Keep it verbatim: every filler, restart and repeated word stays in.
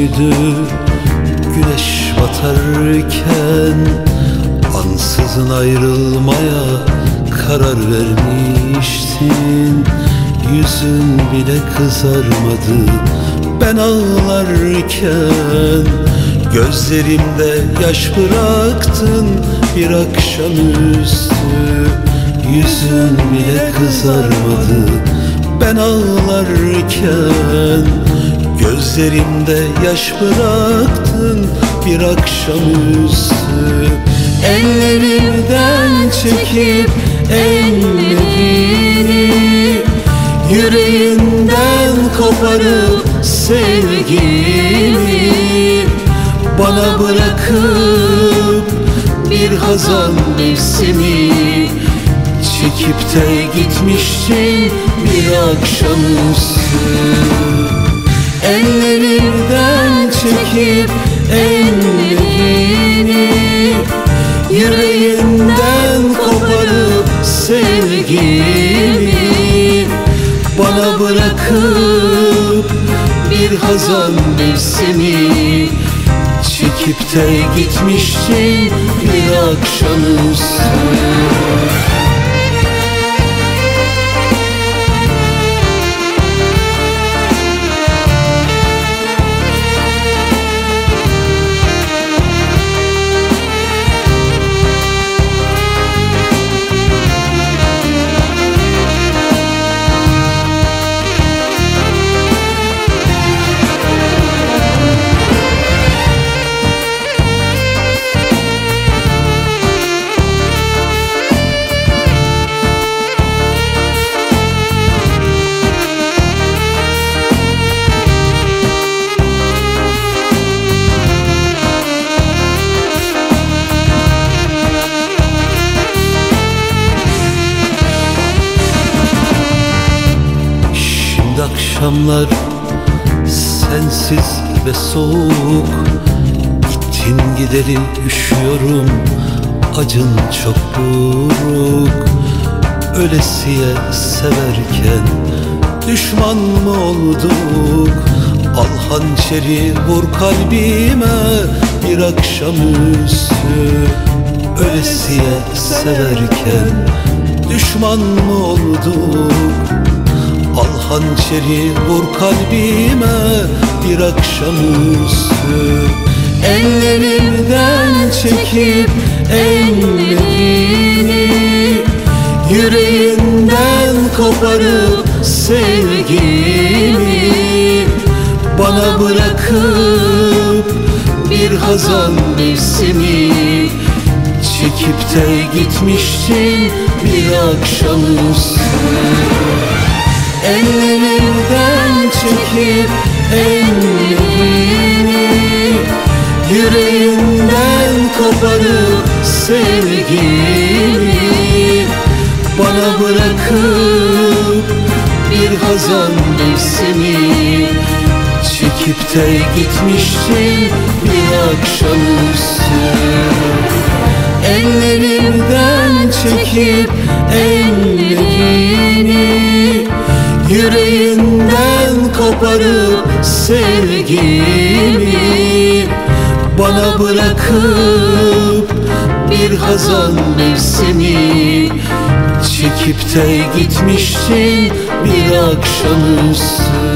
müydü güneş batarken? Ansızın ayrılmaya karar vermiştin. Yüzün bile kızarmadı ben ağlarken. Gözlerimde yaş bıraktın bir akşamüstü. Yüzün bile kızarmadı ben ağlarken. Gözlerimde yaş bıraktın bir akşamüstü. Ellerimden çekip ellerini, yüreğinden koparıp sevgimi bana bırakıp bir hazan mevsimi çekip de gitmiştin bir akşamüstü. Ellerimden çekip ellerini, yüreğinden koparıp sevgimi bana bırakıp bir hazan mevsimi çekip de gitmiştin bir akşamüstü. Akşamlar sensiz ve soğuk, gittin gideri üşüyorum, acın çok buruk. Ölesiye severken düşman mı olduk? Al hançeri vur kalbime bir akşamüstü. Ölesiye severken düşman mı olduk? Al hançeri vur kalbime bir akşamüstü. Ellerimden çekip ellerini, yüreğinden koparıp sevgimi bana bırakıp bir hazan mevsimi çekip de gitmiştin bir akşamüstü. Ellerimden çekip ellerini, yüreğinden koparıp sevgimi bana bırakıp bir hazan mevsimi çekip de gitmiştin bir akşamüstü. Ellerimden çekip ellerini, yüreğinden koparıp sevgimi bana bırakıp bir hazan mevsimi çekip de gitmiştin bir akşamüstü.